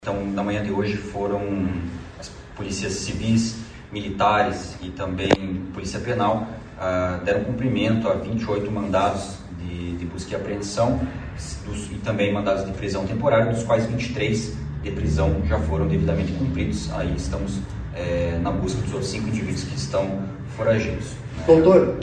Então, na manhã de hoje foram as polícias civis, militares e também polícia penal deram cumprimento a 28 mandados de busca e apreensão e também mandados de prisão temporária, dos quais 23 de prisão já foram devidamente cumpridos. Aí estamos na busca dos outros 5 indivíduos que estão foragidos. Doutor,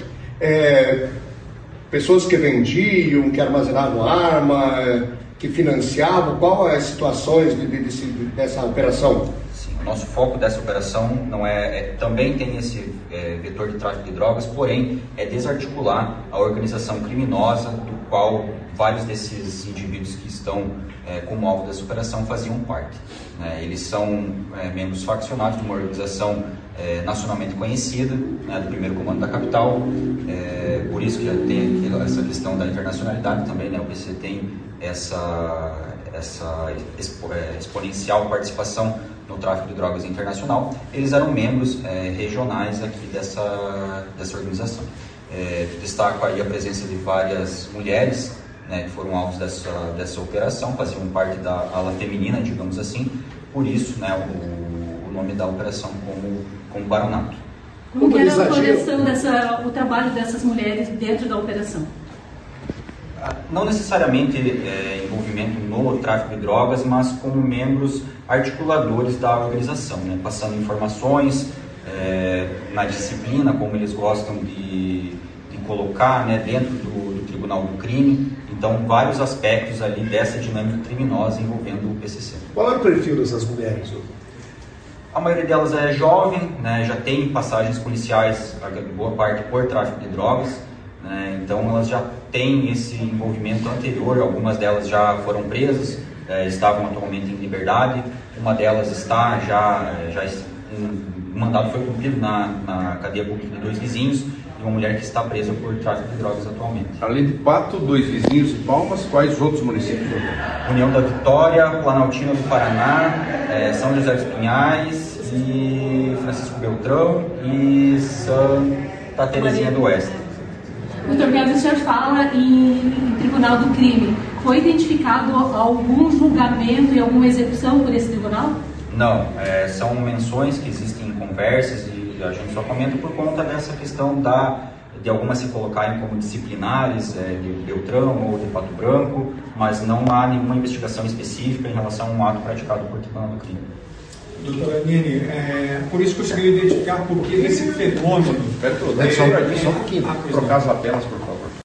pessoas que vendiam, que armazenavam arma, que financiavam, qual as situações dessa operação? Sim, o nosso foco dessa operação não também tem esse vetor de tráfico de drogas, porém é desarticular a organização criminosa do qual vários desses indivíduos que estão como alvo dessa operação faziam parte. Eles são membros faccionados de uma organização nacionalmente conhecida, do primeiro comando da capital, por isso que tem essa questão da internacionalidade também, o PC tem essa exponencial participação no tráfico de drogas internacional. Eles eram membros regionais aqui dessa organização. Destaco aí a presença de várias mulheres, que foram alvos dessa operação, faziam parte da ala feminina, digamos assim, por isso o nome da operação como Baronato. Como que era a coleção o trabalho dessas mulheres dentro da operação? Não necessariamente envolvimento no tráfico de drogas, mas como membros articuladores da organização, passando informações na disciplina, como eles gostam de colocar dentro do Tribunal do Crime. Então, vários aspectos ali dessa dinâmica criminosa envolvendo o PCC. Qual é o perfil dessas mulheres? A maioria delas é jovem, já tem passagens policiais, boa parte por tráfico de drogas. Então elas já têm esse envolvimento anterior, algumas delas já foram presas, estavam atualmente em liberdade, uma delas está o mandado foi cumprido na cadeia pública de 2 Vizinhos, e uma mulher que está presa por tráfico de drogas atualmente. Além de Pato, 2 Vizinhos e Palmas, quais outros municípios? União da Vitória, Planaltina do Paraná, São José dos Pinhais, e Francisco Beltrão e Santa Terezinha do Oeste. Doutor, quando o senhor fala em Tribunal do Crime, foi identificado algum julgamento e alguma execução por esse tribunal? Não, são menções que existem em conversas e a gente só comenta por conta dessa questão de algumas se colocarem como disciplinares de Beltrão ou de Pato Branco, mas não há nenhuma investigação específica em relação a um ato praticado por Tribunal do Crime. Doutora Nini, por isso que eu consegui identificar por que esse fenômeno... Só um pouquinho, trocar as lapelas por